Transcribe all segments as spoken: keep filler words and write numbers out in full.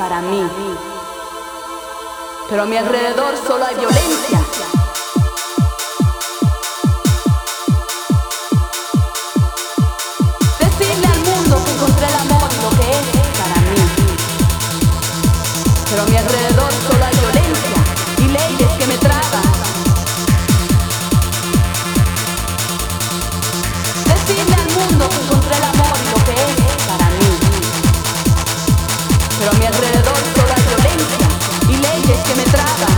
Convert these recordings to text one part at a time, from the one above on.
para mí. Pero a mi alrededor solo hay violencia. Decirle al mundo que encontré el amor y lo que es para mí. Pero a mi alrededor solo hay violencia y leyes que me tragan. Decirle al mundo que encontré el amor y lo que es para mí. Pero a mi alrededor solo hay violencia y leyes que me tragan.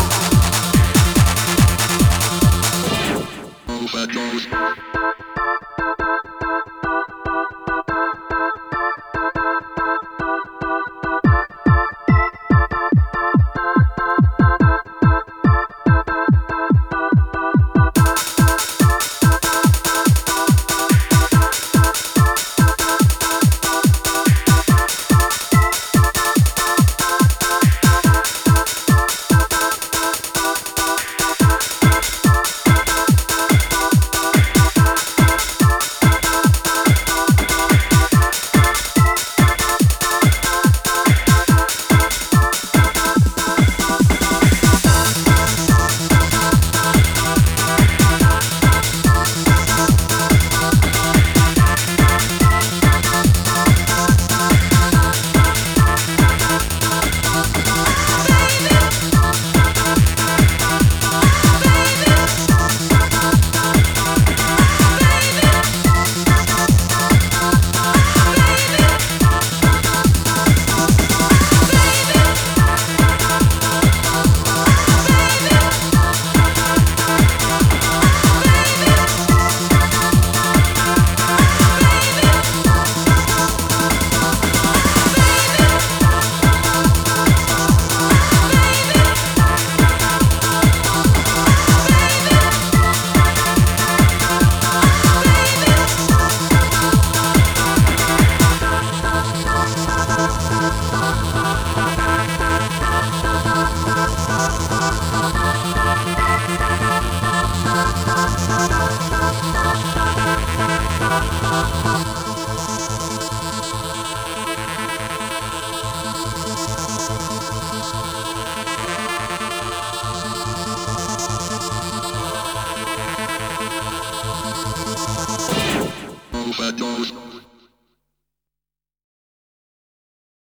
Overdose.